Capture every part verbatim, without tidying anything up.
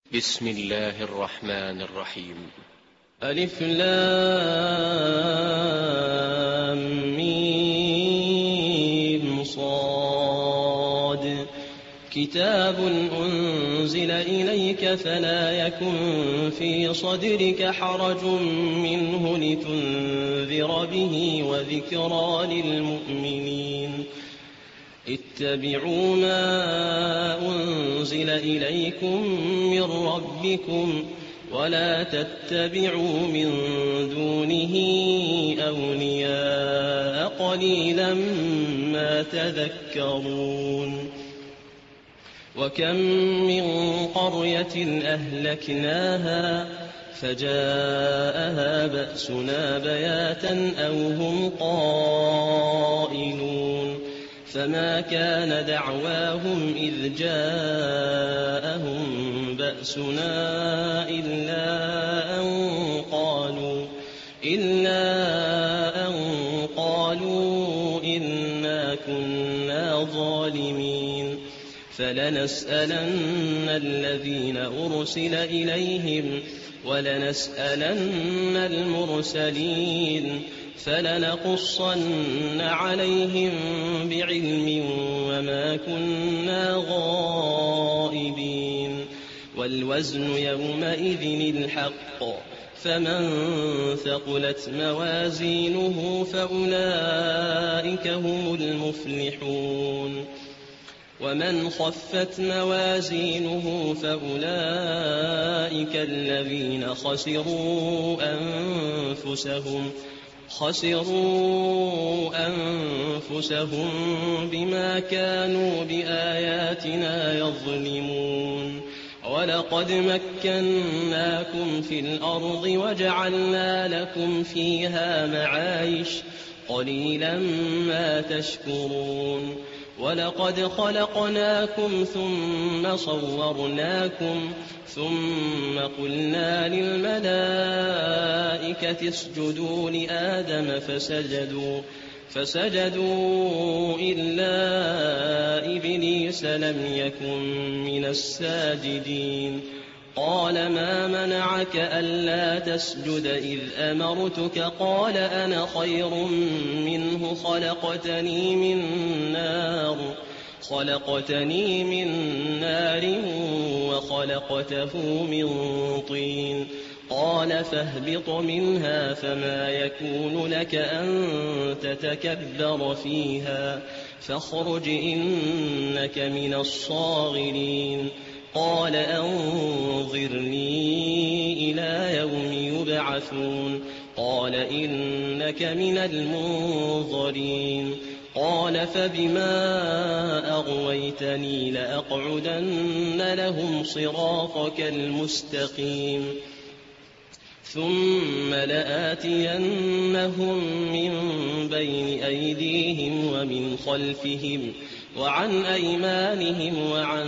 بسم الله الرحمن الرحيم. ألف لام ميم صاد كتاب أنزل إليك فلا يكن في صدرك حرج منه لتنذر به وذكرى للمؤمنين. اتبعوا ما أنزل إليكم من ربكم ولا تتبعوا من دونه أولياء قليلا ما تذكرون. وكم من قرية أهلكناها فجاءها بأسنا بياتا أو هم قائلون فما كان دعواهم إذ جاءهم بأسنا إلا أن قالوا إلا أن قالوا إنا كنا ظالمين. فلنسألن الذين أرسل إليهم ولنسألن المرسلين فلنقصن عليهم بعلم وما كنا غائبين. والوزن يومئذ الحق فمن ثقلت موازينه فأولئك هم المفلحون ومن خفت موازينه فأولئك الذين خسروا أنفسهم خسروا أنفسهم بما كانوا بآياتنا يظلمون. ولقد مكناكم في الأرض وجعلنا لكم فيها معايش قليلا ما تشكرون. ولقد خلقناكم ثم صورناكم ثم قلنا للملائكة اسجدوا لآدم فسجدوا فسجدوا إلا إبليس لم يكن من الساجدين. قال ما منعك ألا تسجد إذ أمرتك؟ قال أنا خير منه خلقتني من نار خلقتني من نار وخلقته من طين. قال فاهبط منها فما يكون لك أن تتكبر فيها فاخرج إنك من الصاغرين. قال أنظرني إلى يوم يبعثون. قال إنك من المنظرين. قال فبما أغويتني لأقعدن لهم صراطك المستقيم ثم لآتينهم من بين أيديهم ومن خلفهم وعن أيمانهم وعن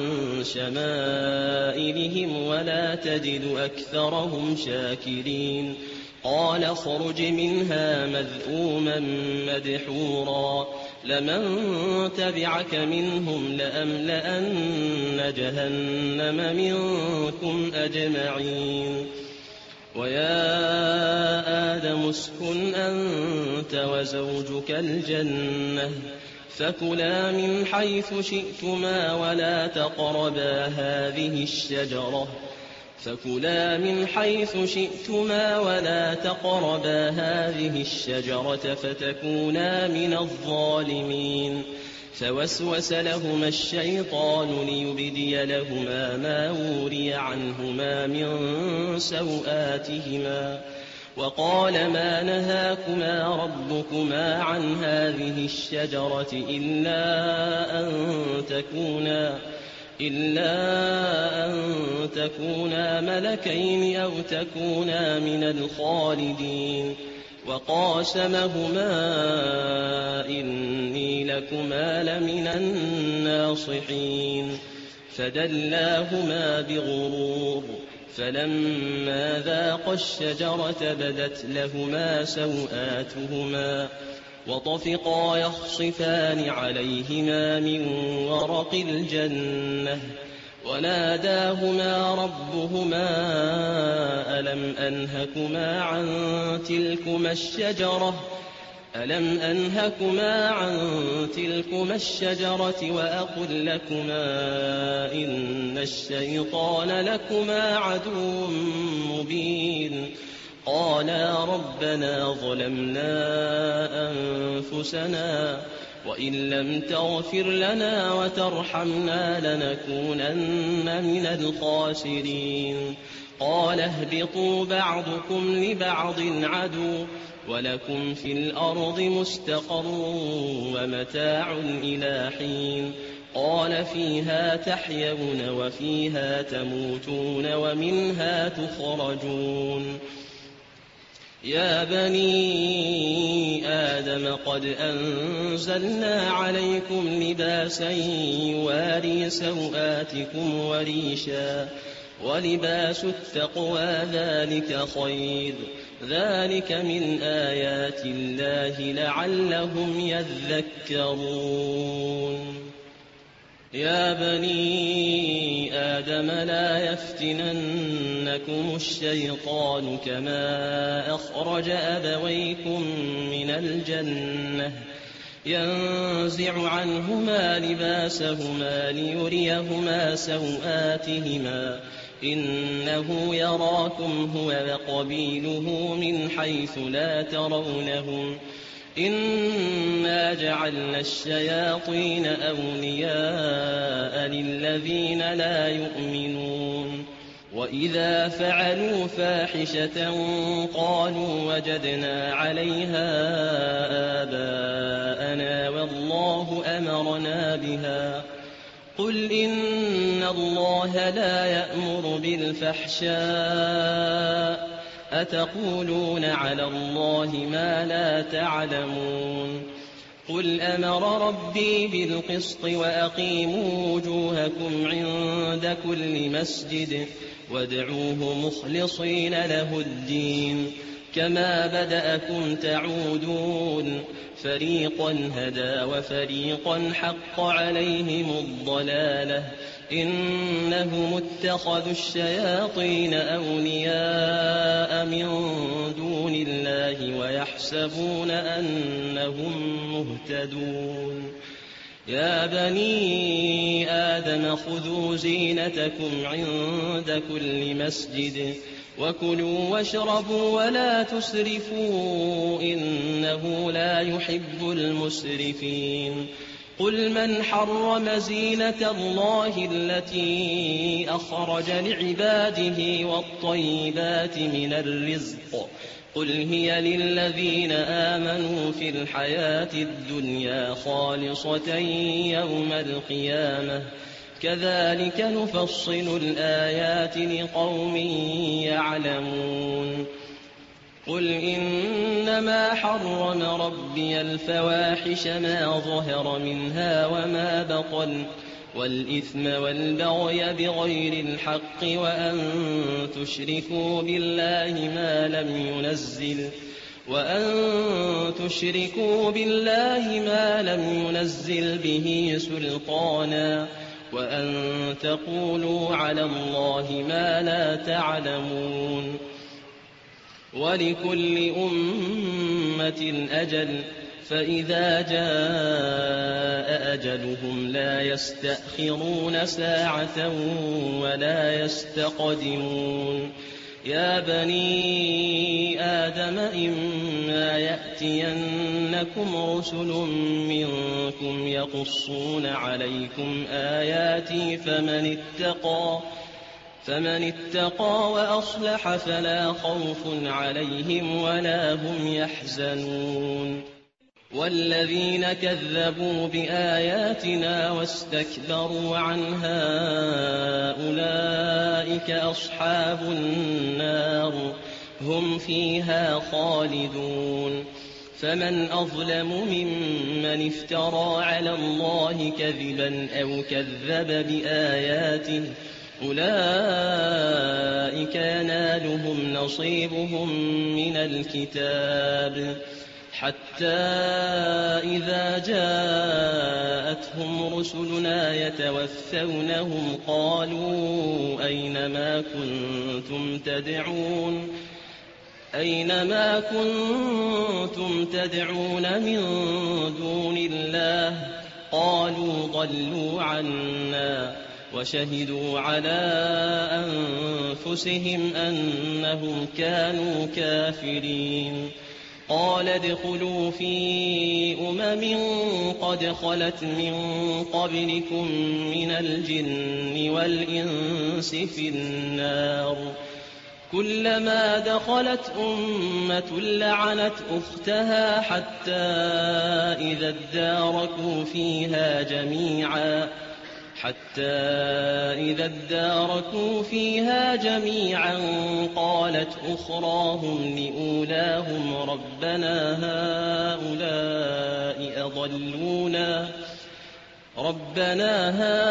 شمائلهم ولا تجد أكثرهم شاكرين. قال اخرج منها مذءوما مدحورا لمن تبعك منهم لأملأن جهنم منكم أجمعين. ويا آدم اسكن أنت وزوجك الجنة فكلا من حيث شئتما ولا تقربا هذه الشجرة فكلا من حيث شئتما ولا تقربا هذه الشجرة فتكونا من الظالمين. فوسوس لهما الشيطان ليبدي لهما ما وري عنهما من سوآتهما وقال ما نهاكما ربكما عن هذه الشجرة إلا أن تكونا إلا أن تكونا ملكين أو تكونا من الخالدين. وقاسمهما إني لكما لمن الناصحين. فدلاهما بغرور فلما ذاقا الشجرة بدت لهما سوآتهما وطفقا يخصفان عليهما من ورق الجنة وناداهما ربهما ألم أنهكما عن تلكما الشجرة ألم أنهكما عن تلكما الشجرة وأقل لكما إن الشيطان لكما عدو مبين قالا ربنا ظلمنا أنفسنا وإن لم تغفر لنا وترحمنا لنكونن من الخاسرين قال اهبطوا بعضكم لبعض عدو ولكم في الأرض مستقر ومتاع إلى حين قال فيها تحيون وفيها تموتون ومنها تخرجون يا بني آدم قد أنزلنا عليكم لباسا يواري سوآتكم وريشا ولباس التقوى ذلك خير ذلك من آيات الله لعلهم يذكرون يا بني آدم لا يفتننكم الشيطان كما أخرج أبويكم من الجنة ينزع عنهما لباسهما ليريهما سوآتهما إنه يراكم هو وقبيله من حيث لا ترونهم إنا جعلنا الشياطين أولياء للذين لا يؤمنون وإذا فعلوا فاحشة قالوا وجدنا عليها آباءنا والله أمرنا بها قل إن الله لا يأمر بالفحشاء أتقولون على الله ما لا تعلمون قل أمر ربي بالقسط وأقيموا وجوهكم عند كل مسجد وادعوه مخلصين له الدين كما بدأكم تعودون فريقا هدى وفريقا حق عليهم الضلالة إنهم اتخذوا الشياطين أولياء من دون الله ويحسبون أنهم مهتدون يا بني آدم خذوا زينتكم عند كل مسجد وكلوا واشربوا ولا تسرفوا إنه لا يحب المسرفين قل من حرم زينة الله التي أخرج لعباده والطيبات من الرزق قل هي للذين آمنوا في الحياة الدنيا خالصة يوم القيامة كذلك نفصل الآيات لقوم يعلمون قل إنما حرم ربي الفواحش ما ظهر منها وما بطن والإثم والبغي بغير الحق وأن تشركوا بالله ما لم ينزل وأن تشركوا بالله ما لم ينزل به سلطانا وأن تقولوا على الله ما لا تعلمون ولكل أمة أجل فإذا جاء أجلهم لا يستأخرون ساعة ولا يستقدمون يا بني آدم إما يأتينكم رسل منكم يقصون عليكم آياتي فمن اتقى فمن اتقى وأصلح فلا خوف عليهم ولا هم يحزنون والذين كذبوا بآياتنا واستكبروا عنها أولئك أصحاب النار هم فيها خالدون فمن أظلم ممن افترى على الله كذبا أو كذب بآياته أولئك ينالهم نصيبهم من الكتاب حتى إذا جاءتهم رسلنا يتوفونهم قالوا أين ما كنتم تدعون أين ما كنتم تدعون من دون الله قالوا ضلوا عنا وشهدوا على أنفسهم أنهم كانوا كافرين قال ادخلوا في أمم قد خلت من قبلكم من الجن والإنس في النار كلما دخلت أمة لعنت أختها حتى إذا اداركوا فيها جميعا حتى إذا اداركوا فيها جميعا قالت أخراهم لأولاهم ربنا هؤلاء أضلونا ربنا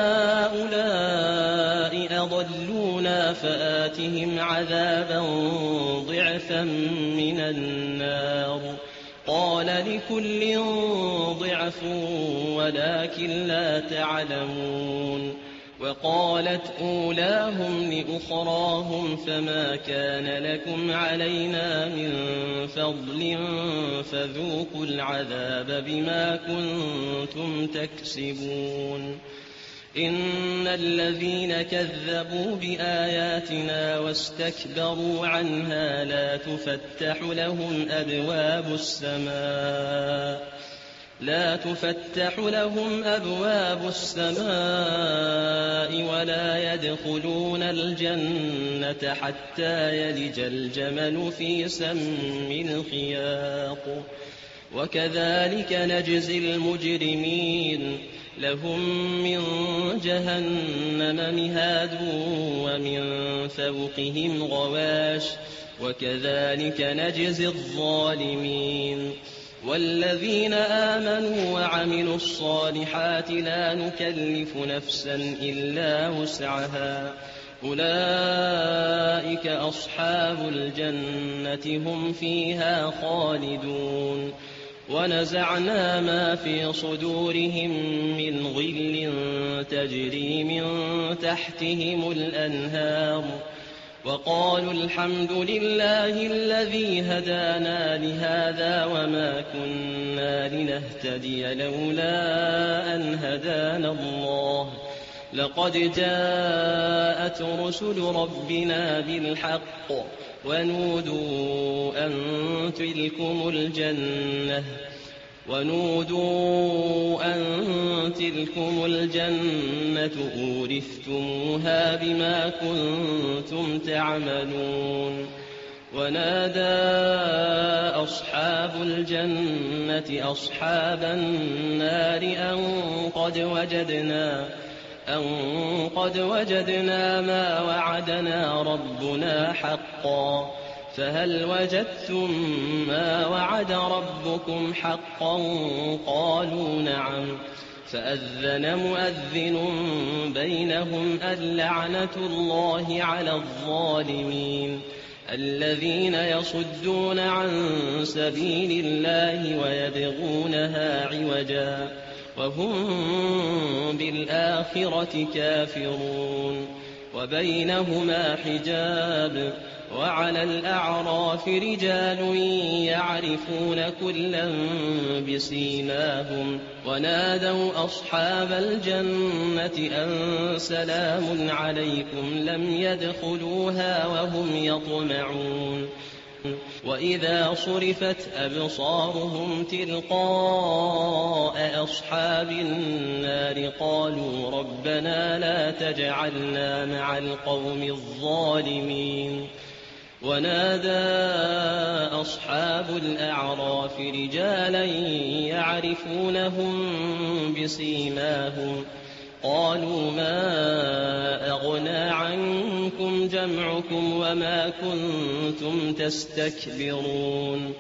هؤلاء أضلونا فآتهم عذابا ضعفا من النار قال لكل ضعف ولكن لا تعلمون وقالت أولاهم لأخراهم فما كان لكم علينا من فضل فذوقوا العذاب بما كنتم تكسبون إن الذين كذبوا بآياتنا واستكبروا عنها لا تفتح لهم أبواب السماء لا تفتح لهم أبواب السماء ولا يدخلون الجنة حتى يلج الجمل في سم الخياط وكذلك نجزي المجرمين لهم من جهنم مهاد ومن فوقهم غواش وكذلك نجزي الظالمين والذين آمنوا وعملوا الصالحات لا نكلف نفسا إلا وسعها أولئك أصحاب الجنة هم فيها خالدون ونزعنا ما في صدورهم من غل تجري من تحتهم الأنهار وقالوا الحمد لله الذي هدانا لهذا وما كنا لنهتدي لولا أن هدانا الله لقد جاءت رسل ربنا بالحق ونودوا أن تلكم الجنة ونودوا أن تلكم الجنة أورثتموها بما كنتم تعملون ونادى أصحاب الجنة أصحاب النار أن قد وجدنا أن قد وجدنا ما وعدنا ربنا حقا فهل وجدتم ما وعد ربكم حقا قالوا نعم فأذن مؤذن بينهم اللعنة الله على الظالمين الذين يصدون عن سبيل الله ويبغونها عوجا وهم بالآخرة كافرون وبينهما حجاب وعلى الأعراف رجال يعرفون كلا بسيماهم ونادوا أصحاب الجنة أن سلام عليكم لم يدخلوها وهم يطمعون وإذا صرفت أبصارهم تلقاء أصحاب النار قالوا ربنا لا تجعلنا مع القوم الظالمين ونادى أصحاب الأعراف رجالا يعرفونهم بسيماهم قالوا ما أغنى عنكم جمعكم وما كنتم تستكبرون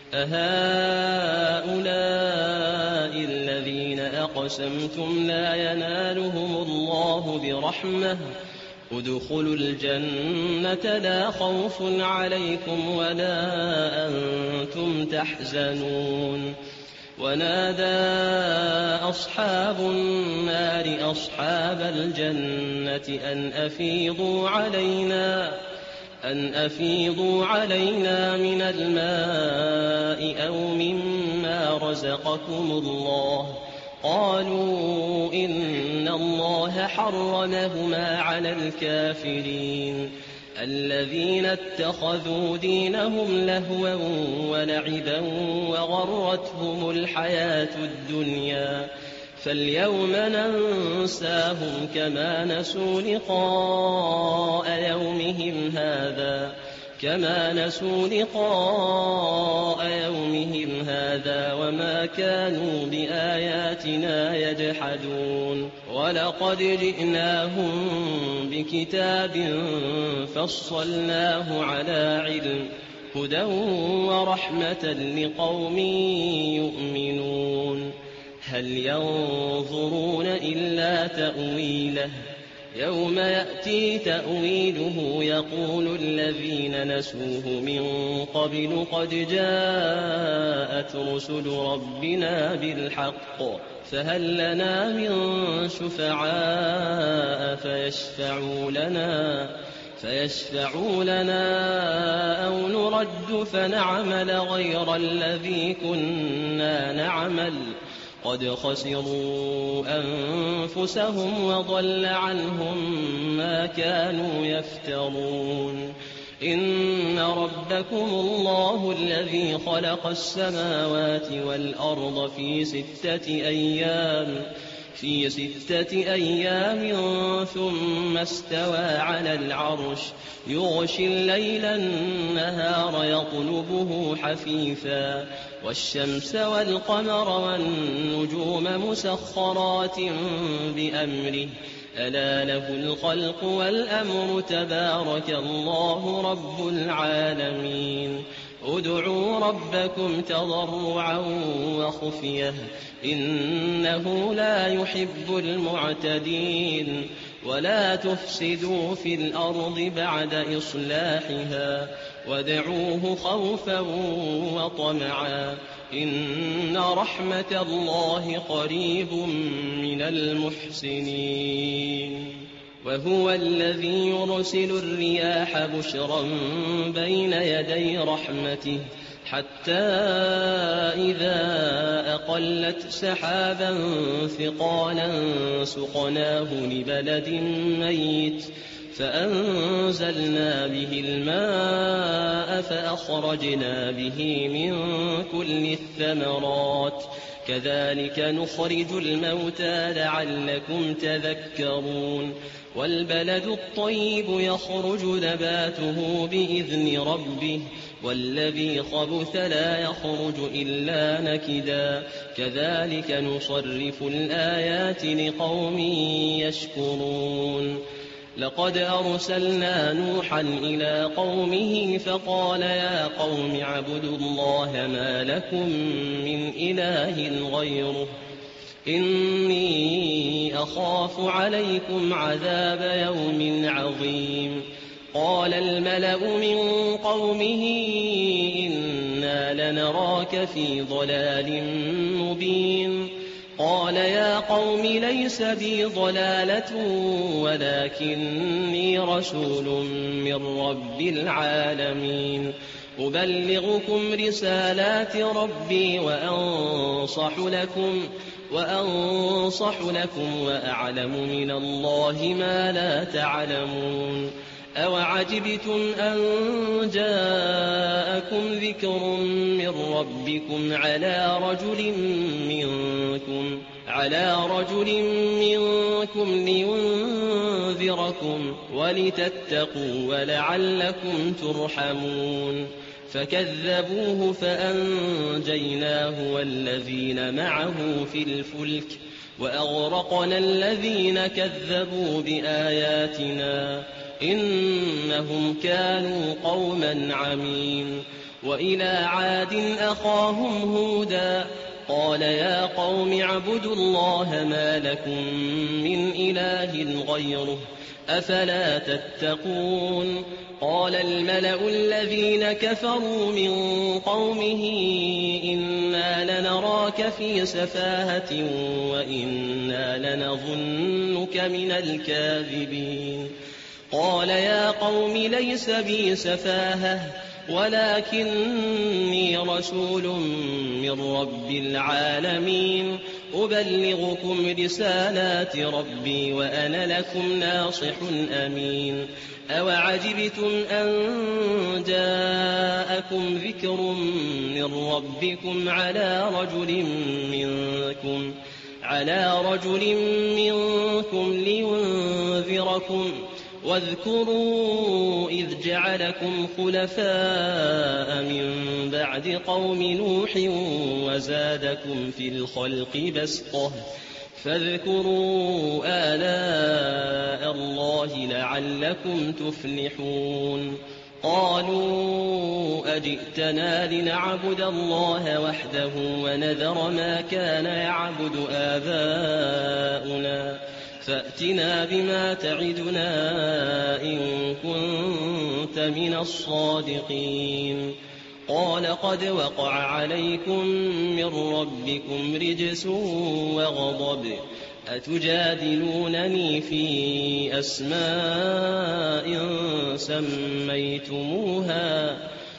أهؤلاء الذين أقسمتم لا ينالهم الله برحمة ادخلوا الجنة لا خوف عليكم ولا أنتم تحزنون ونادى أصحاب النار أصحاب الجنة أن أفيضوا علينا أن أفيضوا علينا من الماء أو مما رزقكم الله قالوا إن الله حرمهما على الكافرين الذين اتخذوا دينهم لهوا ولعبا وغرتهم الحياة الدنيا فاليوم ننساهم كما نسوا لقاء يومهم هذا كما نسوا لقاء يومهم هذا وما كانوا بآياتنا يجحدون ولقد جئناهم بكتاب فصلناه على علم هدى ورحمة لقوم يؤمنون هل ينظرون إلا تأويله يوم يأتي تأويله يقول الذين نسوه من قبل قد جاءت رسل ربنا بالحق فهل لنا من شفعاء فيشفعوا لنا فيشفعوا لنا أو نرد فنعمل غير الذي كنا نعمل قد خسروا أنفسهم وضل عنهم ما كانوا يفترون إن ربكم الله الذي خلق السماوات والأرض في ستة أيام في ستة أيام ثم استوى على العرش يغشي الليل النهار يطلبه حثيثا والشمس والقمر والنجوم مسخرات بأمره ألا له الخلق والأمر تبارك الله رب العالمين ادعوا ربكم تضرعا وخفية إنه لا يحب المعتدين ولا تفسدوا في الأرض بعد إصلاحها وادعوه خوفا وطمعا إن رحمة الله قريب من المحسنين وهو الذي يرسل الرياح بشرا بين يدي رحمته حتى إذا أقلت سحابا ثقالا سقناه لبلد ميت فأنزلنا به الماء فأخرجنا به من كل الثمرات كذلك نخرج الموتى لعلكم تذكرون والبلد الطيب يخرج نباته بإذن ربه والذي خبث لا يخرج إلا نكدا كذلك نصرف الآيات لقوم يشكرون لقد أرسلنا نوحا إلى قومه فقال يا قوم اعبدوا الله ما لكم من إله غيره إني أخاف عليكم عذاب يوم عظيم قال الملأ من قومه إنا لنراك في ضلال مبين قال يا قوم ليس بي ضلالة ولكني رسول من رب العالمين أبلغكم رسالات ربي وأنصح لكم وأنصح لكم وأعلم من الله ما لا تعلمون أوعجبتم أن جاءكم ذكر من ربكم على رجل منكم على رجل منكم لينذركم ولتتقوا ولعلكم ترحمون فكذبوه فأنجيناه والذين معه في الفلك وأغرقنا الذين كذبوا بآياتنا إنهم كانوا قوما عمين وإلى عاد أخاهم هودا قال يا قوم اعبدوا الله ما لكم من إله غيره أفلا تتقون قال الملأ الذين كفروا من قومه إنا لنراك في سفاهة وإنا لنظنك من الكاذبين قال يا قوم ليس بي سفاهة ولكني رسول من رب العالمين أبلغكم رسالات ربي وأنا لكم ناصح أمين أوعجبتم أن جاءكم ذكر من ربكم على رجل منكم على رجل منكم لينذركم واذكروا إذ جعلكم خلفاء من بعد قوم نوح وزادكم في الخلق بسطة فاذكروا آلاء الله لعلكم تفلحون قالوا أجئتنا لنعبد الله وحده ونذر ما كان يعبد آباؤنا فأتنا بما تعدنا إن كنت من الصادقين قال قد وقع عليكم من ربكم رجس وغضب أتجادلونني في أسماء سميتموها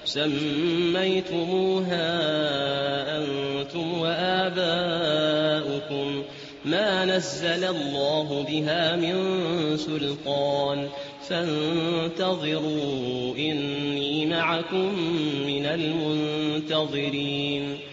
سميتموها أنتم وآباؤكم ما نزل الله بها من سلطان فانتظروا إني معكم من المنتظرين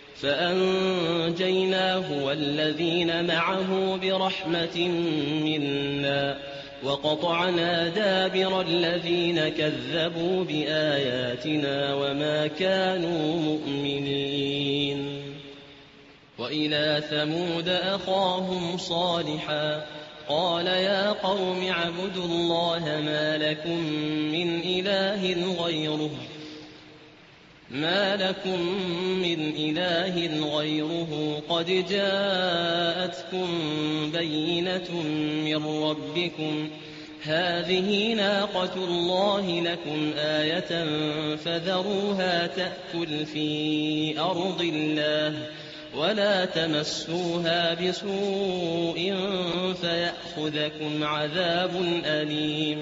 فأنجيناه والذين معه برحمة منا وقطعنا دابر الذين كذبوا بآياتنا وما كانوا مؤمنين وإلى ثمود أخاهم صالحا قال يا قوم اعبدوا الله ما لكم من إله غيره ما لكم من إله غيره قد جاءتكم بينة من ربكم هذه ناقة الله لكم آية فذروها تأكل في أرض الله ولا تمسوها بسوء فيأخذكم عذاب أليم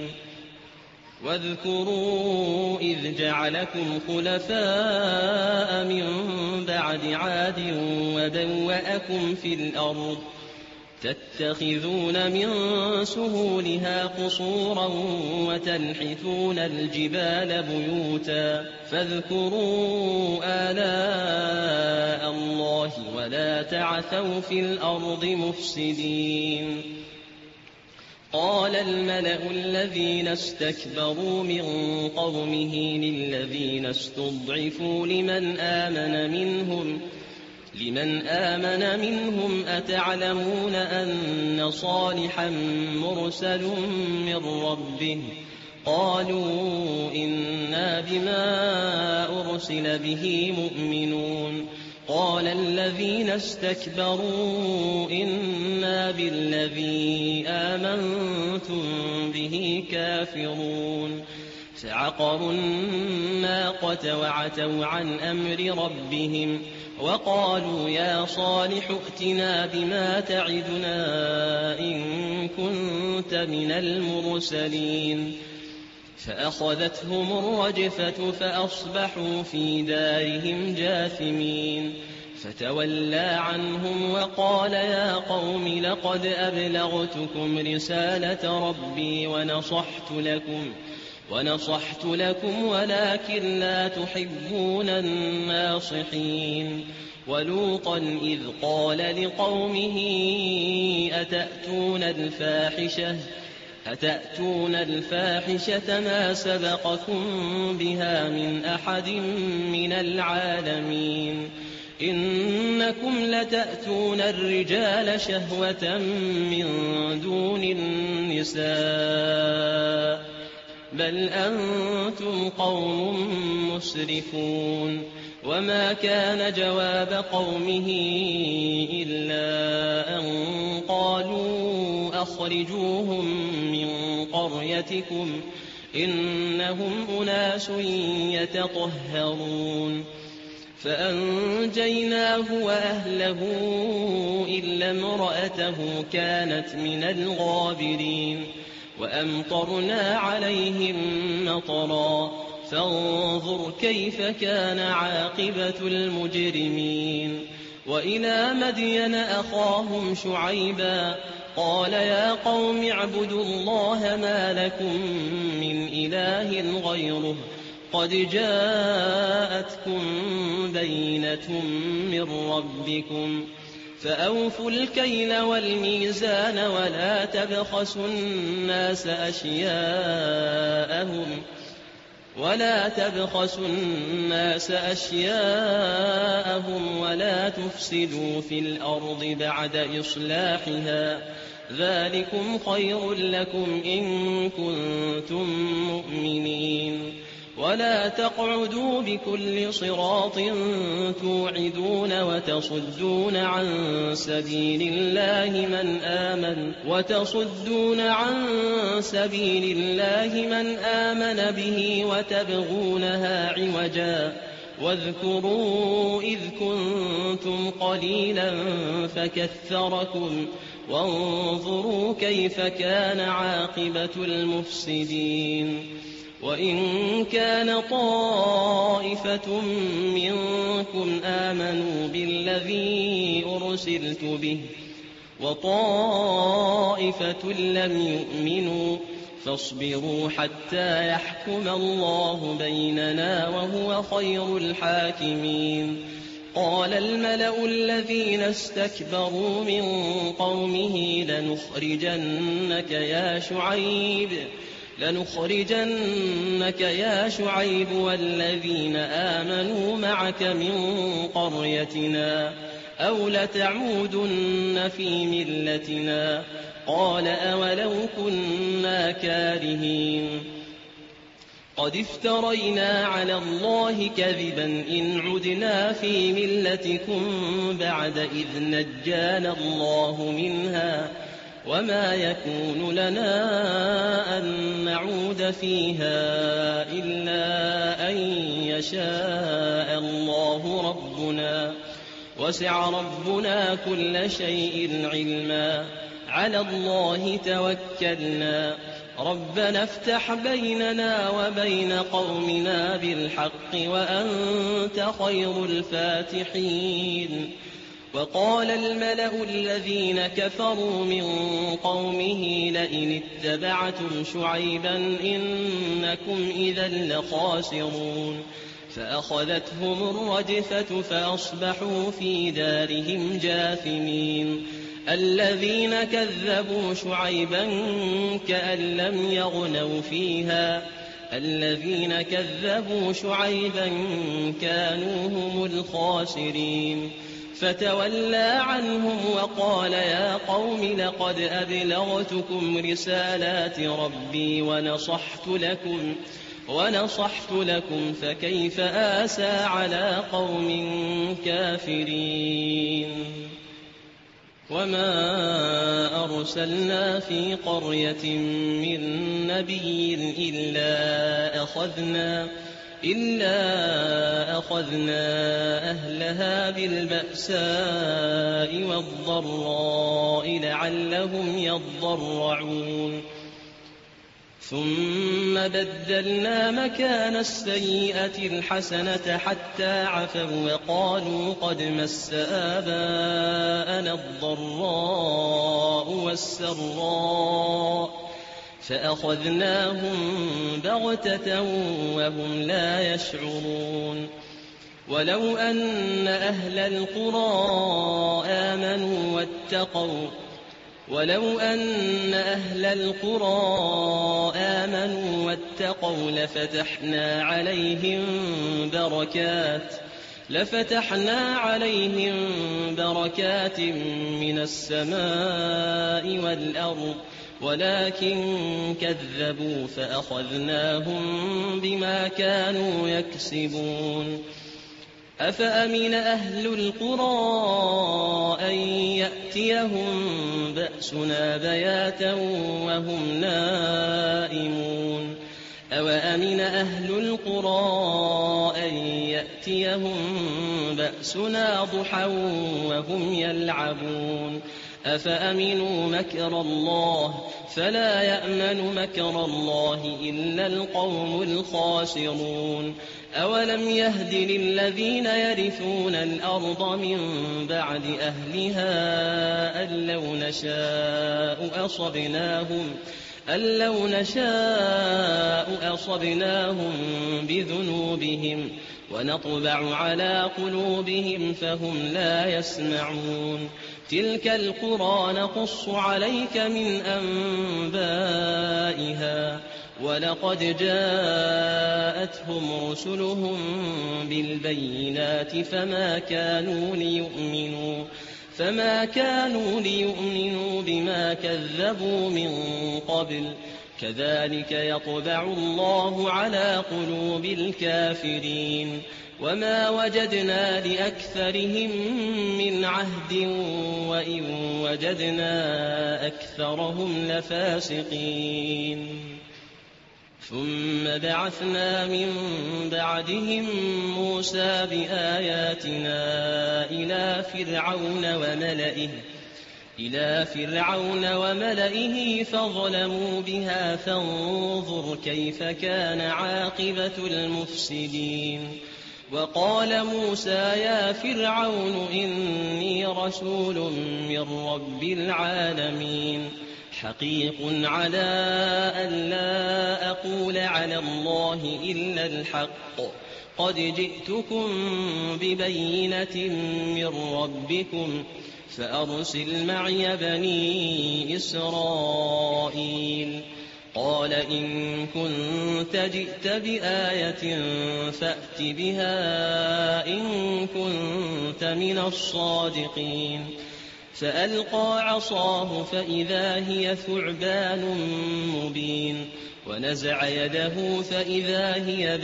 واذكروا إذ جعلكم خلفاء من بعد عاد وبوأكم في الأرض تتخذون من سهولها قصورا وتنحتون الجبال بيوتا فاذكروا آلاء الله ولا تعثوا في الأرض مفسدين قال الملأ الذين استكبروا من قومه للذين استضعفوا لمن آمن منهم لمن آمن منهم أتعلمون أن صالحا مرسل من ربه قالوا إنا بما أرسل به مؤمنون قال الذين استكبروا إنا بالذي آمنتم به كافرون فعقروا الناقة وعتوا عن أمر ربهم وقالوا يا صالح ائتنا بما تعدنا إن كنت من المرسلين فأخذتهم الرجفة فأصبحوا في دارهم جاثمين فتولى عنهم وقال يا قوم لقد أبلغتكم رسالة ربي ونصحت لكم ونصحت لكم ولكن لا تحبون الناصحين ولوطا إذ قال لقومه أتأتون الفاحشة أتأتون الفاحشة ما سبقكم بها من أحد من العالمين إنكم لتأتون الرجال شهوة من دون النساء بل أنتم قوم مسرفون وما كان جواب قومه إلا أن قالوا أخرجوهم من قريتكم إنهم أناس يتطهرون فأنجيناه وأهله إلا امرأته كانت من الغابرين وأمطرنا عليهم مطرا فانظر كيف كان عاقبة المجرمين وإلى مدين أخاهم شعيبا قال يا قوم اعبدوا الله ما لكم من إله غيره قد جاءتكم بينة من ربكم فأوفوا الكيل والميزان ولا تبخسوا الناس أشياءهم ولا تبخسوا الناس أشياءهم ولا تفسدوا في الأرض بعد إصلاحها ذلكم خير لكم إن كنتم مؤمنين ولا تقعدوا بكل صراط توعدون وتصدون عن سبيل الله من آمن وتصدون عن سبيل الله من آمن به وتبغونها عوجا واذكروا إذ كنتم قليلا فكثركم وانظروا كيف كان عاقبة المفسدين وإن كان طائفة منكم آمنوا بالذي أرسلت به وطائفة لم يؤمنوا فاصبروا حتى يحكم الله بيننا وهو خير الحاكمين قال الملأ الذين استكبروا من قومه لنخرجنك يا شعيب لنخرجنك يا شعيب والذين آمنوا معك من قريتنا أو لتعودن في ملتنا قال أولو كنا كارهين قد افترينا على الله كذبا إن عدنا في ملتكم بعد إذ نجانا الله منها وما يكون لنا أن نعود فيها إلا أن يشاء الله ربنا وسع ربنا كل شيء علما على الله توكلنا ربنا افتح بيننا وبين قومنا بالحق وأنت خير الفاتحين وقال الملأ الذين كفروا من قومه لئن اتبعتم شعيبا إنكم إذا لخاسرون فأخذتهم الرجفة فأصبحوا في دارهم جاثمين الذين كذبوا شعيبا كأن لم يغنوا فيها الذين كذبوا شعيبا كانوا هم الخاسرين فتولى عنهم وقال يا قوم لقد أبلغتكم رسالات ربي ونصحت لكم ونصحت لكم فكيف آسى على قوم كافرين وما أرسلنا في قرية من نبي إلا أخذنا إلا أخذنا أهلها بالبأساء والضراء لعلهم يضرعون ثم بدلنا مكان السيئة الحسنة حتى عفوا وقالوا قد مس آباءنا الضراء والسراء فأخذناهم بغتة وهم لا يشعرون ولو أن أهل القرى آمنوا واتقوا ولو أن أهل القرى آمنوا واتقوا لفتحنا عليهم بركات لفتحنا عليهم بركات من السماء والأرض ولكن كذبوا فأخذناهم بما كانوا يكسبون أفأمن أهل القرى أن يأتيهم بأسنا بياتا وهم نائمون أوأمن أهل القرى أن يأتيهم بأسنا ضحى وهم يلعبون أفأمنوا مكر الله فلا يأمن مكر الله إلا القوم الخاسرون أولم يهد للذين يرثون الأرض من بعد أهلها أن لو نشاء أصبناهم أن لو نشاء أصبناهم بذنوبهم ونطبع على قلوبهم فهم لا يسمعون تلك القرى نقص عليك من أنبائها ولقد جاءتهم رسلهم بالبينات فما كانوا ليؤمنوا فما كانوا ليؤمنوا بما كذبوا من قبل كذلك يطبع الله على قلوب الكافرين وما وجدنا لأكثرهم من عهد وإن وجدنا أكثرهم لفاسقين ثم بعثنا من بعدهم موسى بآياتنا إلى فرعون وملئه إلى فرعون وملئه فظلموا بها فانظر كيف كان عاقبة المفسدين وقال موسى يا فرعون إني رسول من رب العالمين حقيق على أن لا أقول على الله إلا الحق قد جئتكم ببينة من ربكم فأرسل معي بني إسرائيل قال إن كنت جئت بآية فأت بها إن كنت من الصادقين فألقى عصاه فإذا هي ثعبان مبين ونزع يده فإذا هي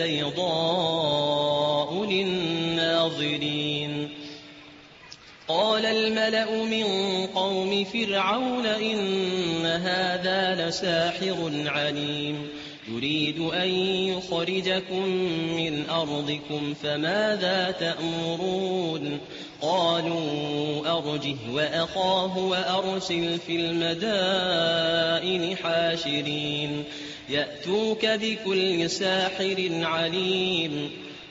بيضاء للناظرين قال الملأ من قوم فرعون إن هذا لساحر عليم يريد أن يخرجكم من أرضكم فماذا تأمرون قالوا أرجه وأخاه وأرسل في المدائن حاشرين يأتوك بكل ساحر عليم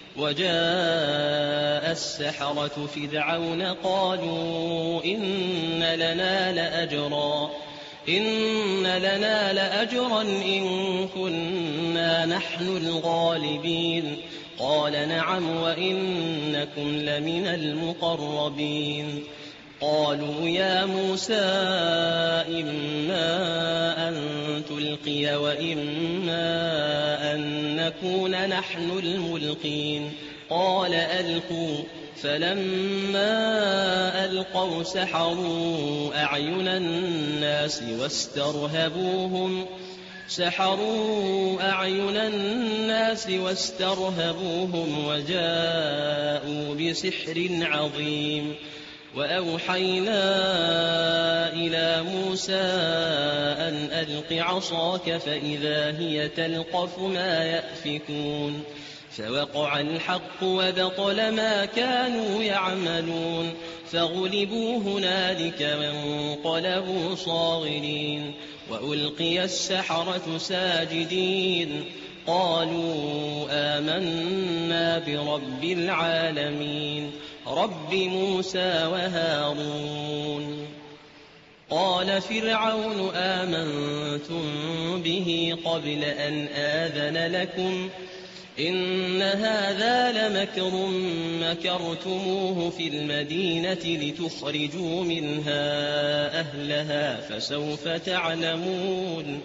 وجاء السحرة فرعون قالوا إن لنا لأجرا إن لنا لأجرا إن كنا نحن الغالبين قال نعم وإنكم لمن المقربين قالوا يا موسى إما أن تلقي وإما أن نكون نحن الملقين قال ألقوا فلما ألقوا سحروا أعين الناس واسترهبوهم سحروا أعين الناس واسترهبوهم وجاءوا بسحر عظيم وأوحينا إلى موسى أن ألق عصاك فإذا هي تلقف ما يأفكون فوقع الحق وبطل ما كانوا يعملون فغلبوا هنالك وانقلبوا صاغرين وألقي السحرة ساجدين قالوا آمنا برب العالمين رب موسى وهارون قال فرعون آمنتم به قبل أن آذن لكم إن هذا لمكر مكرتموه في المدينة لتخرجوا منها أهلها فسوف تعلمون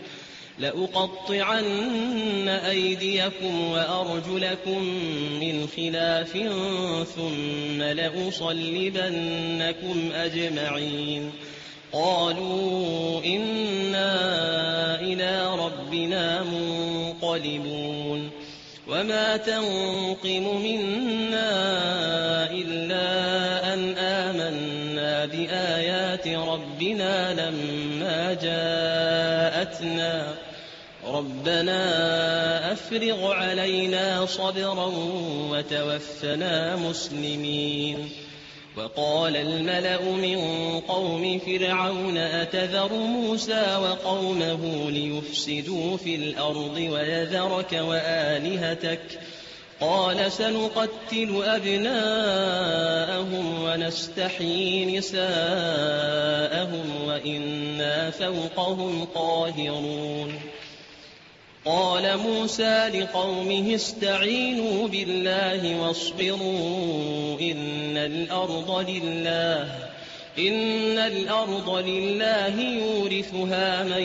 لأقطعن أيديكم وأرجلكم من خلاف ثم لأصلبنكم أجمعين قالوا إنا إلى ربنا منقلبون وما تنقم منا إلا أن آمنا بآيات ربنا لما جاءتنا ربنا أفرغ علينا صبرا وتوفنا مسلمين. وقال الملأ من قوم فرعون أتذر موسى وقومه ليفسدوا في الأرض ويذرك وآلهتك قال سنقتل أبناءهم ونستحيي نساءهم وإنا فوقهم قاهرون. قال موسى لقومه استعينوا بالله واصبروا إن الأرض لله إن الأرض لله يورثها من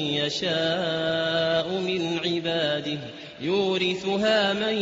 يشاء من عباده يورثها من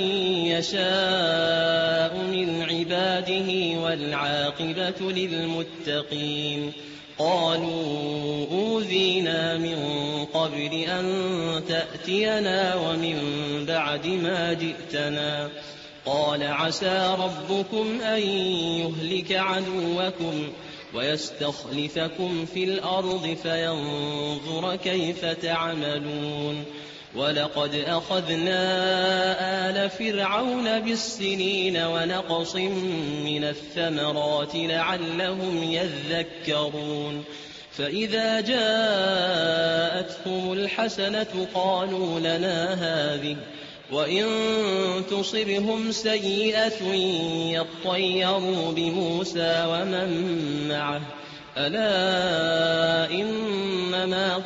يشاء من عباده والعاقبة للمتقين. قالوا أوذينا من قبل أن تأتينا ومن بعد ما جئتنا قال عسى ربكم أن يهلك عدوكم ويستخلفكم في الأرض فينظر كيف تعملون. ولقد أخذنا آل فرعون بالسنين ونقص من الثمرات لعلهم يذكرون. فإذا جاءتهم الحسنة قالوا لنا هذه وإن تصبهم سيئة يطيروا بموسى ومن معه ألا إنما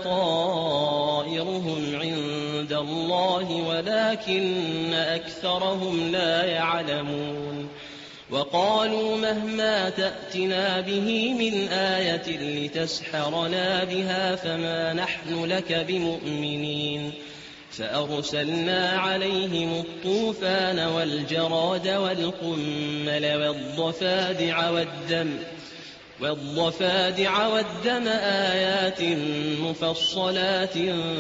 طائرهم عند الله ولكن أكثرهم لا يعلمون. وقالوا مهما تأتنا به من آية لتسحرنا بها فما نحن لك بمؤمنين. فأرسلنا عليهم الطوفان والجراد والقمل والضفادع والدم والضفادع والدم آيات مفصلات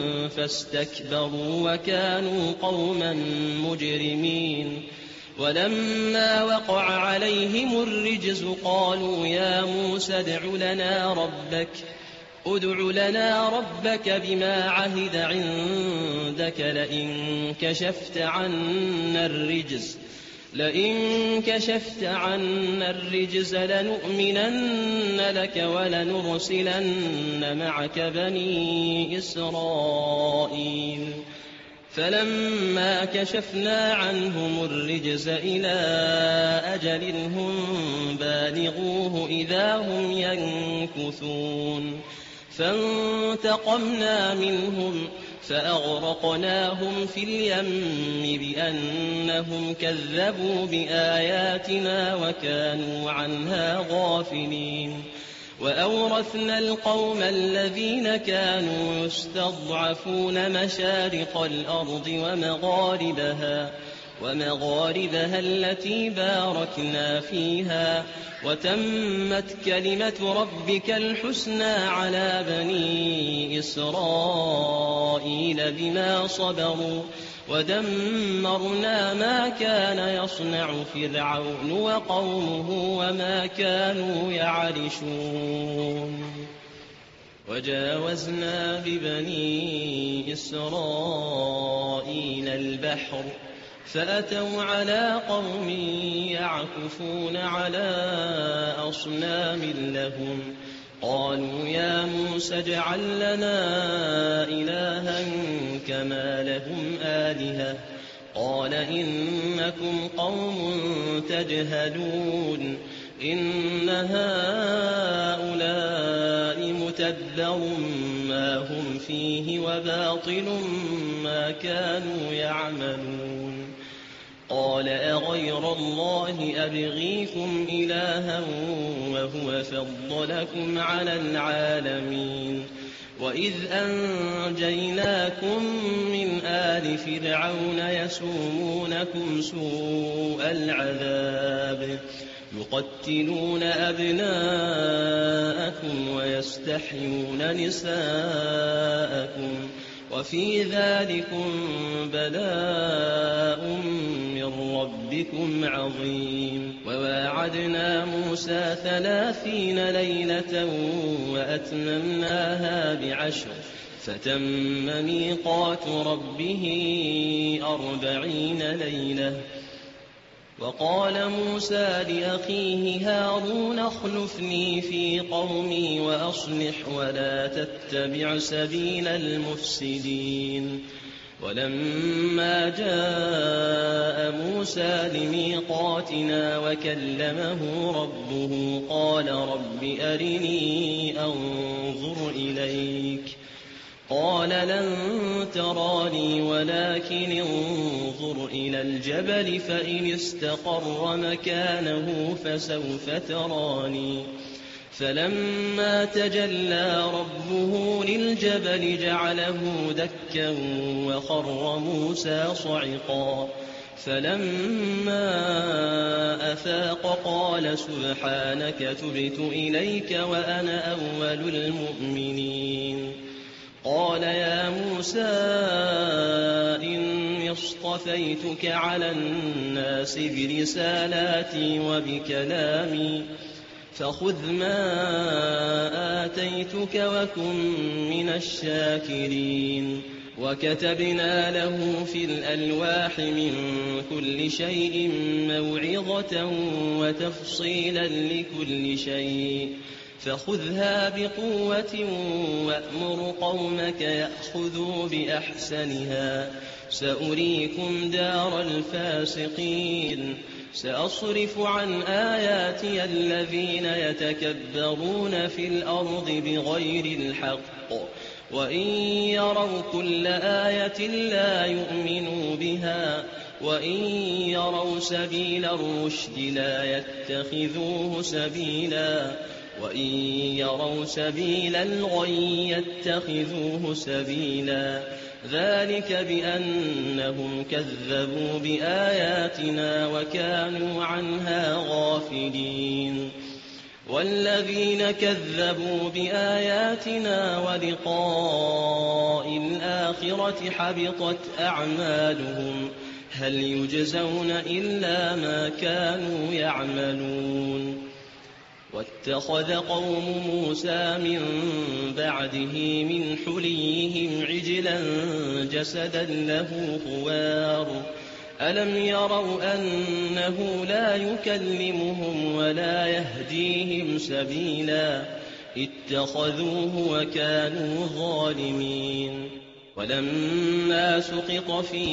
فاستكبروا وكانوا قوما مجرمين. ولما وقع عليهم الرجز قالوا يا موسى ادع لنا ربك ادع لنا ربك بما عهد عندك لئن كشفت عنا الرجز لئن كشفت عنا الرجز لنؤمنن لك ولنرسلن معك بني إسرائيل. فلما كشفنا عنهم الرجز إلى أجل هم بالغوه إذا هم ينكثون. فانتقمنا منهم فأغرقناهم في اليم بأنهم كذبوا بآياتنا وكانوا عنها غافلين. وأورثنا القوم الذين كانوا يستضعفون مشارق الأرض ومغاربها ومغاربها التي باركنا فيها وتمت كلمة ربك الحسنى على بني إسرائيل بما صبروا ودمرنا ما كان يصنع فرعون وقومه وما كانوا يعرشون. وجاوزنا ببني إسرائيل البحر فأتوا على قوم يعكفون على أصنام لهم قالوا يا موسى اجعل لنا إلها كما لهم آلهة قال إنكم قوم تجهلون إن هؤلاء متبر ما هم فيه وباطل ما كانوا يعملون. قال أغير الله أبغيكم إلها وهو فضلكم على العالمين وإذ أنجيناكم من آل فرعون يسومونكم سوء العذاب يقتلون أبناءكم ويستحيون نساءكم وفي ذلكم بلاء عظيم وواعدنا موسى ثلاثين ليلة وأتممناها بعشر فتم ميقات ربه أربعين ليلة وقال موسى لأخيه هارون اخلفني في قومي وأصلح ولا تتبع سبيل المفسدين ولما جاء موسى لميقاتنا وكلمه ربه قال رب أرني أنظر إليك قال لن تراني ولكن انظر إلى الجبل فإن استقر مكانه فسوف تراني فلما تجلى ربه للجبل جعله دكا وخر موسى صعقا فلما أفاق قال سبحانك تبت إليك وأنا أول المؤمنين قال يا موسى إني اصطفيتك على الناس برسالاتي وبكلامي فخذ ما آتيتك وكن من الشاكرين وكتبنا له في الألواح من كل شيء موعظة وتفصيلا لكل شيء فخذها بقوة وأمر قومك يأخذوا بأحسنها سأريكم دار الفاسقين سأصرف عن آياتي الذين يتكبرون في الأرض بغير الحق وإن يروا كل آية لا يؤمنوا بها وإن يروا سبيل الرشد لا يتخذوه سبيلا وإن يروا سبيل الغي يتخذوه سبيلا ذلك بأنهم كذبوا بآياتنا وكانوا عنها غافلين والذين كذبوا بآياتنا ولقاء الآخرة حبطت أعمالهم هل يجزون إلا ما كانوا يعملون واتخذ قوم موسى من بعده من حليهم عجلا جسدا له خوار ألم يروا أنه لا يكلمهم ولا يهديهم سبيلا اتخذوه وكانوا ظالمين ولما سقط في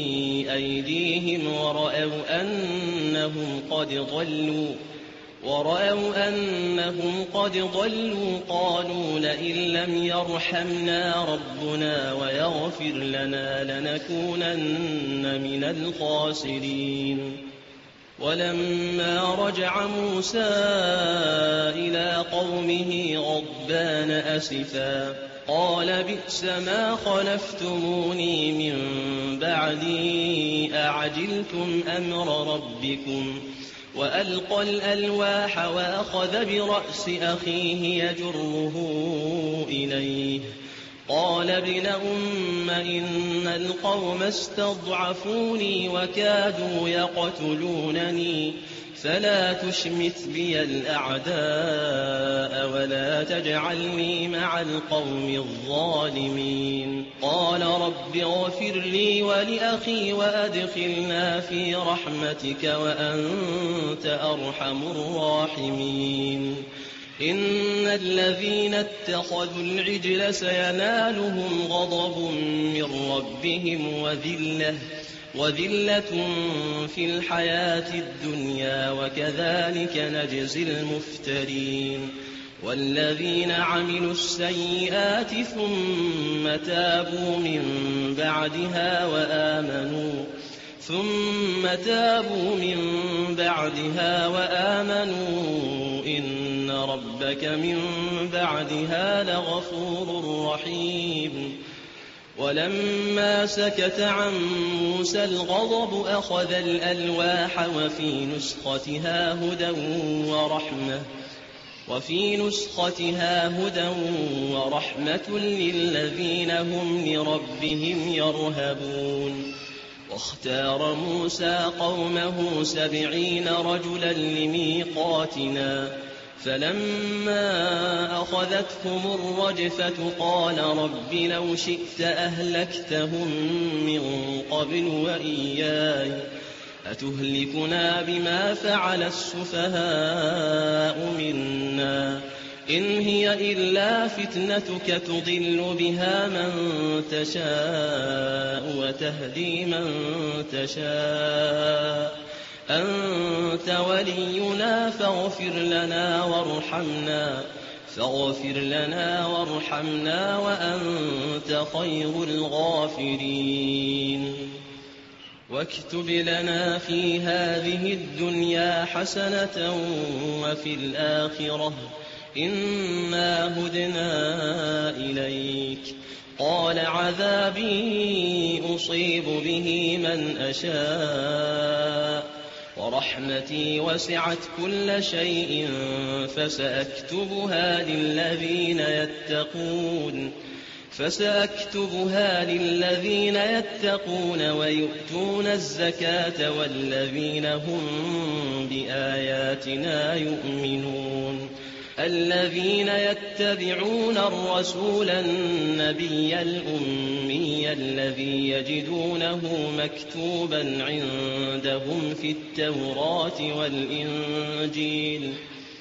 أيديهم ورأوا أنهم قد ضلوا ورأوا أنهم قد ضلوا قالوا لئن لم يرحمنا ربنا ويغفر لنا لنكونن من الخاسرين ولما رجع موسى إلى قومه غضبان أسفا قال بئس ما خلفتموني من بعدي أعجلتم أمر ربكم وألقى الألواح وأخذ برأس أخيه يجره إليه قال ابن أم إن القوم استضعفوني وكادوا يقتلونني فلا تشمت بي الأعداء ولا تجعلني مع القوم الظالمين قال رب اغفر لي ولأخي وأدخلنا في رحمتك وأنت أرحم الراحمين إن الذين اتخذوا العجل سينالهم غضب من ربهم وذلة وذلة في الحياة الدنيا وكذلك نجزي المفترين والذين عملوا السيئات ثم تابوا من بعدها وآمنوا ثم تابوا من بعدها وآمنوا إن ربك من بعدها لغفور رحيم ولما سكت عن موسى الغضب أخذ الألواح وفي نسختها هدى ورحمة وفي نسختها هدى ورحمة للذين هم لربهم يرهبون واختار موسى قومه سبعين رجلا لميقاتنا فلما أخذتهم الرجفة قال رب لو شئت أهلكتهم من قبل وإياي أتهلكنا بما فعل السفهاء منا إن هي إلا فتنتك تضل بها من تشاء وتهدي من تشاء أنت ولينا فاغفر لنا وارحمنا فاغفر لنا وارحمنا وأنت خير الغافرين واكتب لنا في هذه الدنيا حسنة وفي الآخرة إنا هدنا إليك قال عذابي أصيب به من أشاء ورحمتي وسعت كل شيء فسأكتبها للذين يتقون فسأكتبها للذين يتقون ويؤتون الزكاة والذين هم بآياتنا يؤمنون الذين يتبعون الرسول النبي الأمي الذي يجدونه مكتوبا عندهم في التوراة والإنجيل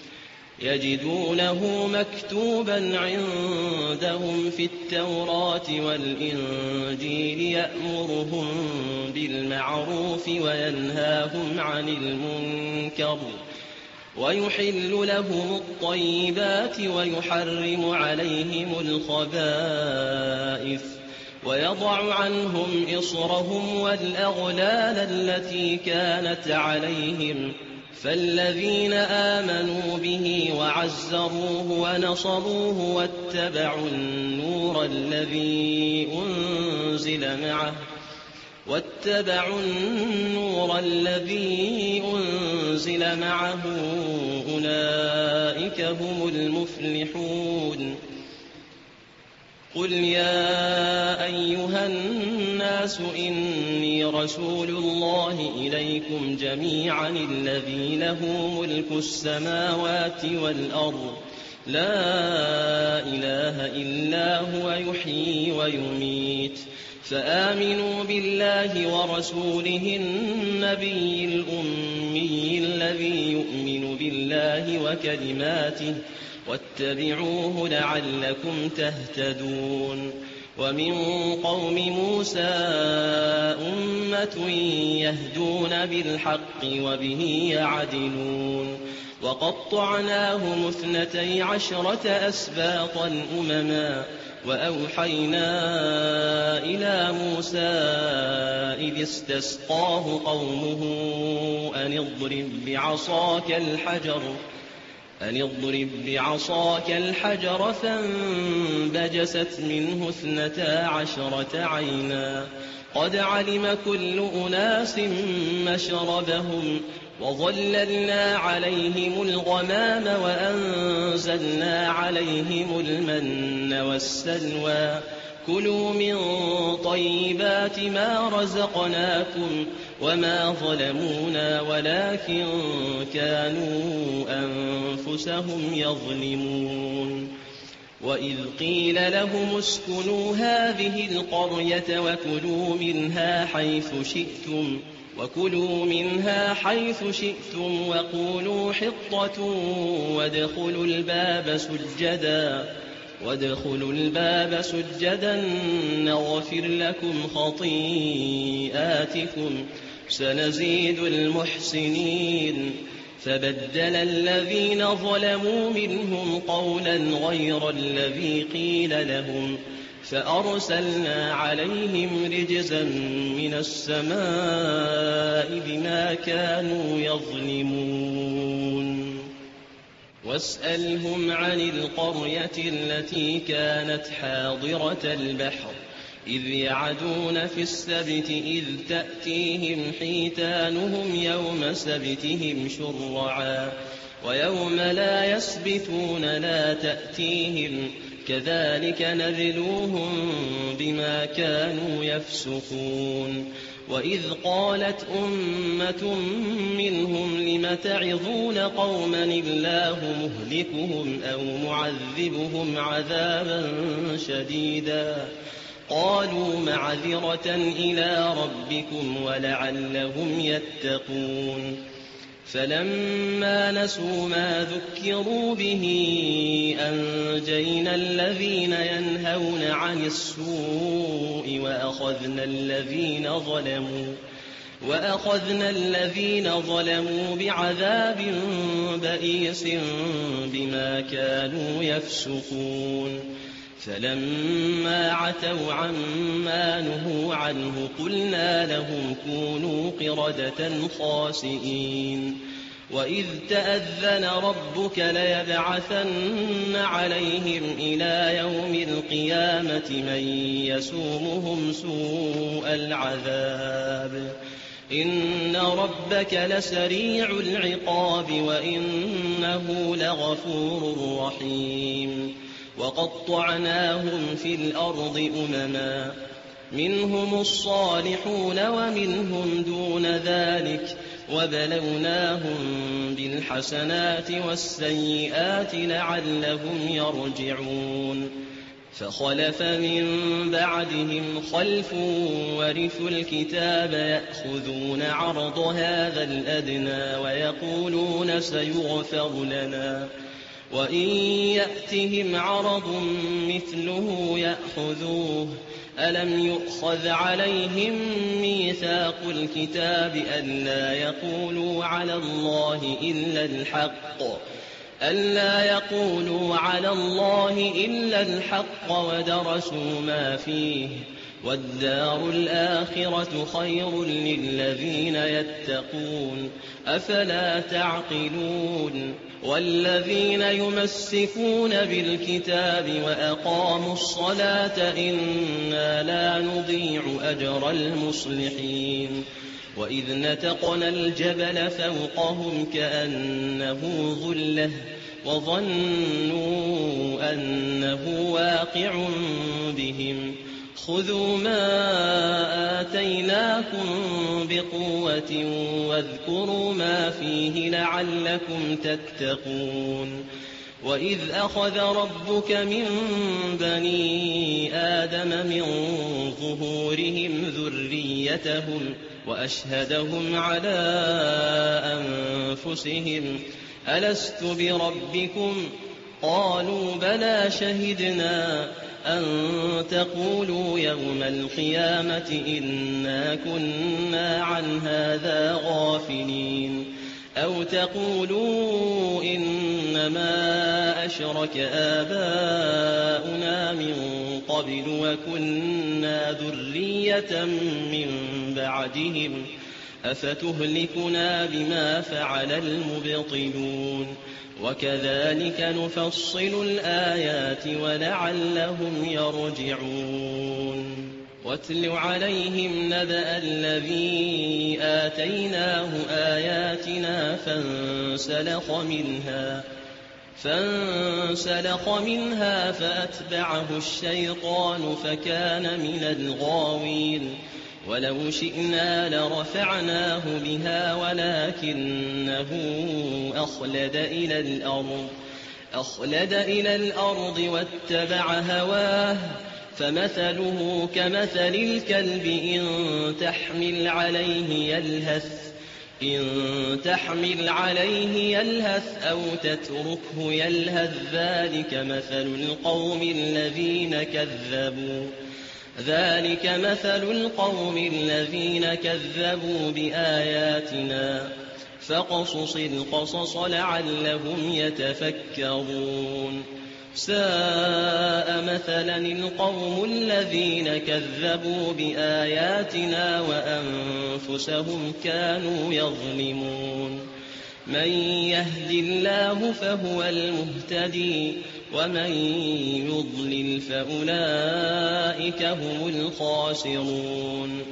يجدونه مكتوبا عندهم في التوراة والإنجيل يأمرهم بالمعروف وينهاهم عن المنكر ويحل لهم الطيبات ويحرم عليهم الخبائث ويضع عنهم إصرهم والأغلال التي كانت عليهم فالذين آمنوا به وعزروه ونصروه واتبعوا النور الذي أنزل معه واتبعوا النور الذي أنزل معه أولئك هم المفلحون قل يا أيها الناس إني رسول الله إليكم جميعا الذي له ملك السماوات والأرض لا إله إلا هو يحيي ويميت فآمنوا بالله ورسوله النبي الأمي الذي يؤمن بالله وكلماته واتبعوه لعلكم تهتدون ومن قوم موسى أمة يهدون بالحق وبه يعدلون وقطعناهم اثنتي عشرة أسباطا أمما وأوحينا إلى موسى إذ استسقاه قومه أن اضرب بعصاك الحجر أن اضرب بعصاك الحجر فانبجست منه اثنتا عشرة عينا قد علم كل أناس مشربهم وظللنا عليهم الغمام وأنزلنا عليهم المن والسلوى كلوا من طيبات ما رزقناكم وما ظلمونا ولكن كانوا أنفسهم يظلمون وإذ قيل لهم اسكنوا هذه القرية وكلوا منها حيث شئتم وكلوا منها حيث شئتم وقولوا حطة وادخلوا الباب سجدا وادخلوا الباب سجدا نغفر لكم خطيئاتكم سنزيد المحسنين فبدل الذين ظلموا منهم قولا غير الذي قيل لهم فأرسلنا عليهم رجزا من السماء بما كانوا يظلمون واسألهم عن القرية التي كانت حاضرة البحر إذ يعدون في السبت إذ تأتيهم حيتانهم يوم سبتهم شرعا ويوم لا يسبتون لا تأتيهم كذلك نبلوهم بما كانوا يفسقون وإذ قالت أمة منهم لم تعظون قوما الله مهلكهم أو معذبهم عذابا شديدا قالوا معذرة إلى ربكم ولعلهم يتقون فلما نسوا ما ذكروا به أنجينا الذين ينهون عن السوء وأخذنا الذين ظلموا وأخذنا الذين ظلموا بعذاب بئيس بما كانوا يفسقون فلما عتوا عما نهوا عنه قلنا لهم كونوا قردة خاسئين وإذ تأذن ربك ليبعثن عليهم إلى يوم القيامة من يسومهم سوء العذاب إن ربك لسريع العقاب وإنه لغفور رحيم وقطعناهم في الأرض أمما منهم الصالحون ومنهم دون ذلك وبلوناهم بالحسنات والسيئات لعلهم يرجعون فخلف من بعدهم خلف ورثوا الكتاب يأخذون عرض هذا الأدنى ويقولون سيغفر لنا وإن يأتهم عرض مثله يأخذوه ألم يؤخذ عليهم ميثاق الكتاب ألا يقولوا على الله إلا الحق ألا يقولوا على الله إلا الحق ودرسوا ما فيه والدار الآخرة خير للذين يتقون أفلا تعقلون والذين يمسكون بالكتاب وأقاموا الصلاة إنا لا نضيع أجر المصلحين وإذ نتقنا الجبل فوقهم كأنه ظلة وظنوا أنه واقع بهم خذوا ما آتيناكم بقوة واذكروا ما فيه لعلكم تتقون وإذ أخذ ربك من بني آدم من ظهورهم ذريتهم وأشهدهم على أنفسهم ألست بربكم قالوا بلى شهدنا أن تقولوا يوم القيامة إنا كنا عن هذا غافلين أو تقولوا إنما أشرك آباؤنا من قبل وكنا ذرية من بعدهم أفتهلكنا بما فعل المبطلون وكذلك نفصل الآيات ولعلهم يرجعون واتل عليهم نبأ الذي آتيناه آياتنا فانسلخ منها فانسلخ منها فأتبعه الشيطان فكان من الغاوين ولو شئنا لرفعناه بها ولكنه أخلد إلى الأرض أخلد إلى الأرض واتبع هواه فمثله كمثل الكلب إن تحمل عليه يلهث إن تحمل عليه يلهث أو تتركه يلهث ذلك مثل القوم الذين كذبوا ذلك مثل القوم الذين كذبوا بآياتنا فاقصص القصص لعلهم يتفكرون ساء مثلا القوم الذين كذبوا بآياتنا وأنفسهم كانوا يظلمون من يهد الله فهو المهتدي ومن يضلل فأولئك هم الخاسرون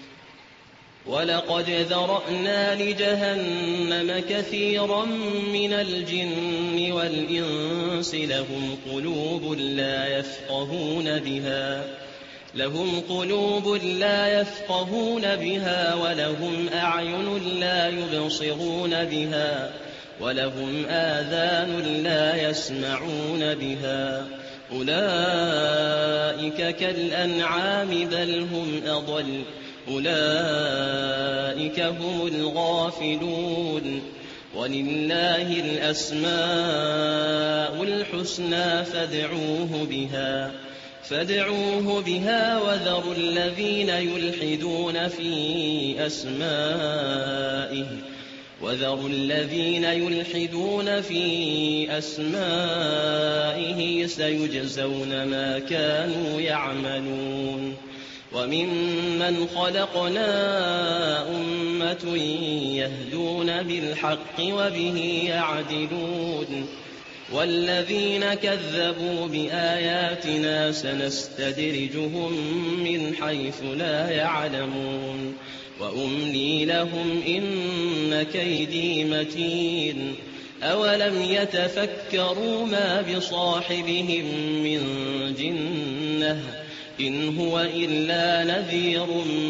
ولقد ذرأنا لجهنم كثيرا من الجن والإنس لهم قلوب لا يفقهون بها لهم قلوب لا يفقهون بها ولهم أعين لا يبصرون بها ولهم آذان لا يسمعون بها أولئك كالأنعام بل هم أضل أولئك هم الغافلون ولله الأسماء الحسنى فادعوه بها فادعوه بها وذروا الذين يلحدون في أسمائه وذروا الذين يلحدون في أسمائه سيجزون ما كانوا يعملون وممن خلقنا أمة يهدون بالحق وبه يعدلون والذين كذبوا بآياتنا سنستدرجهم من حيث لا يعلمون وأملي لهم إن كيدي متين أولم يتفكروا ما بصاحبهم من جنة إن هو إلا نذير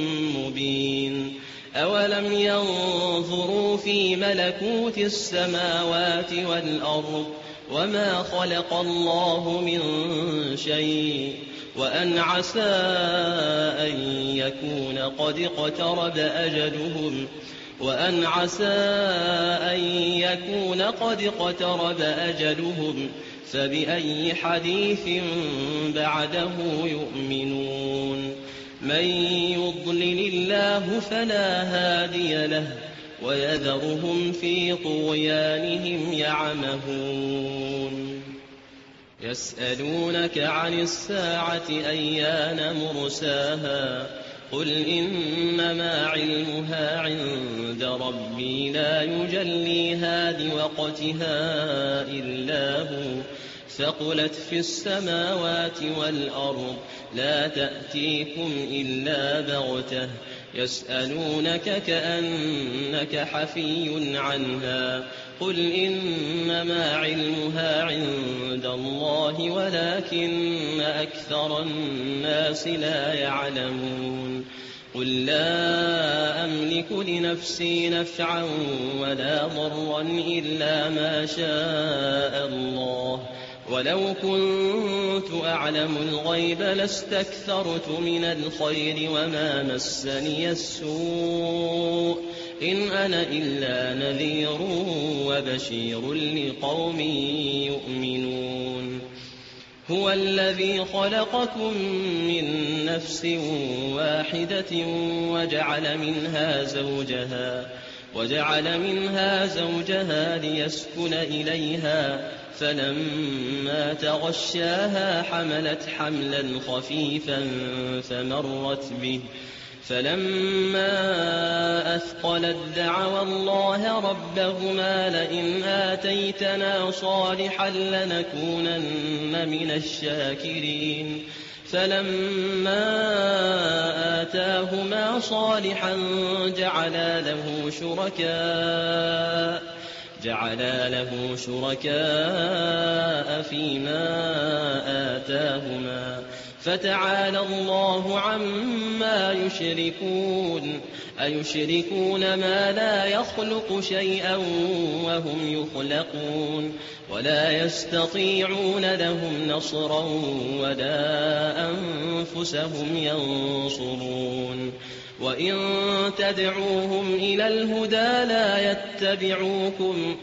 مبين أولم ينظروا في ملكوت السماوات والأرض وما خلق الله من شيء وأن عسى أن يكون قد اقترب أجلهم وأن عسى أن يكون قد اقترب أجلهم فبأي حديث بعده يؤمنون من يضلل الله فلا هادي له ويذرهم في طغيانهم يعمهون يسألونك عن الساعة أيان مرساها قل إنما علمها عند ربي لا يجليها لوقتها إلا هو ثقلت في السماوات والأرض لا تأتيكم إلا بغتة يسألونك كأنك حفي عنها قل إنما علمها عند الله ولكن أكثر الناس لا يعلمون قل لا أملك لنفسي نفعا ولا ضرا إلا ما شاء الله ولو كنت أعلم الغيب لاستكثرت من الخير وما مسني السوء إن أنا إلا نذير وبشير لقوم يؤمنون هو الذي خلقكم من نفس واحدة وجعل منها زوجها وجعل منها زوجها ليسكن إليها فلما تغشاها حملت حملا خفيفا فمرت به فلما أثقلت دعوا الله ربهما لئن آتيتنا صالحا لنكونن من الشاكرين فلما آتاهما صالحا جعلا له شركاء جعلا له شركاء فيما آتاهما فتعالى الله عما يشركون أيشركون ما لا يخلق شيئا وهم يخلقون ولا يستطيعون لهم نصرا ولا أنفسهم ينصرون وإن تدعوهم إلى الهدى لا يتبعوكم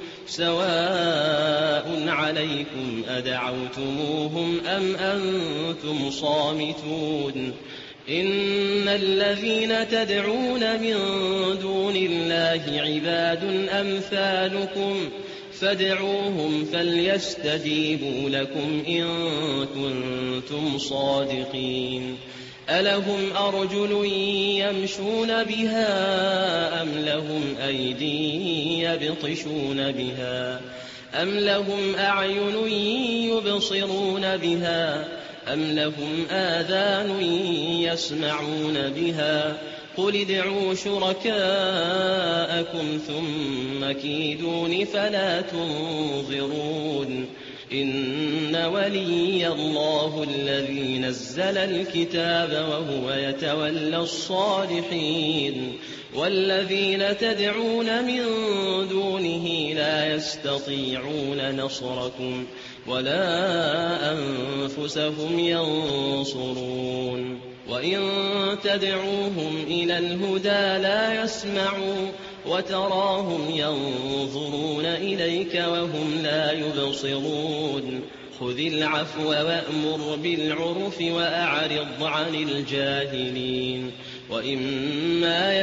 سواء عليكم أدعوتموهم أم أنتم صامتون إن الذين تدعون من دون الله عباد أمثالكم فادعوهم فليستجيبوا لكم إن كنتم صادقين ألهم أرجل يمشون بها أم لهم أيدي يبطشون بها أم لهم أعين يبصرون بها أم لهم آذان يسمعون بها قل ادعوا شركاءكم ثم كيدون فلا تنظرون إن وليي الله الذي نزل الكتاب وهو يتولى الصالحين والذين تدعون من دونه لا يستطيعون نصركم ولا أنفسهم ينصرون وإن تدعوهم إلى الهدى لا يسمعوا وتراهم ينظرون إليك وهم لا يبصرون خذ العفو وأمر بالعرف وأعرض عن الجاهلين وإما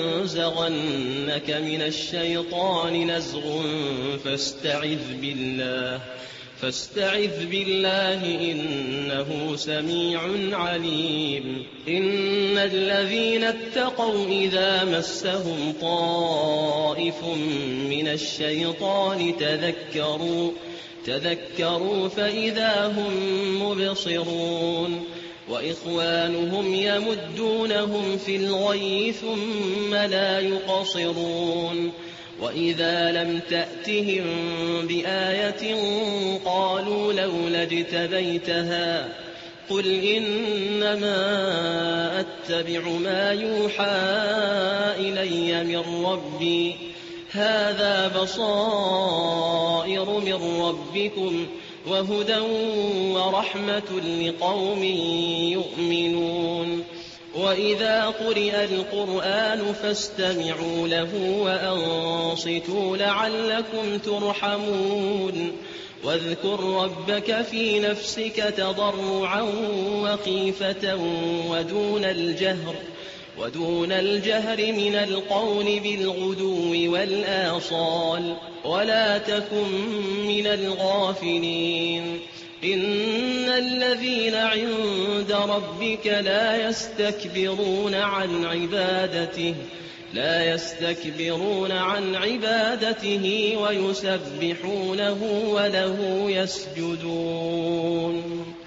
ينزغنك من الشيطان نزغ فاستعذ بالله فاستعذ بالله إنه سميع عليم إن الذين اتقوا إذا مسهم طائف من الشيطان تذكروا تذكروا فإذا هم مبصرون وإخوانهم يمدونهم في الغي ثم لا يقصرون وإذا لم تأتهم بآية قالوا لولا اجتبيتها قل إنما أتبع ما يوحى إلي من ربي هذا بصائر من ربكم وهدى ورحمة لقوم يؤمنون وإذا قرئ القرآن فاستمعوا له وأنصتوا لعلكم ترحمون واذكر ربك في نفسك تضرعا وخيفة ودون الجهر ودون الجهر من القول بالغدو والآصال ولا تكن من الغافلين إن الذين عند ربك لا يستكبرون عن عبادته لا يستكبرون عن عبادته ويسبحونه وله يسجدون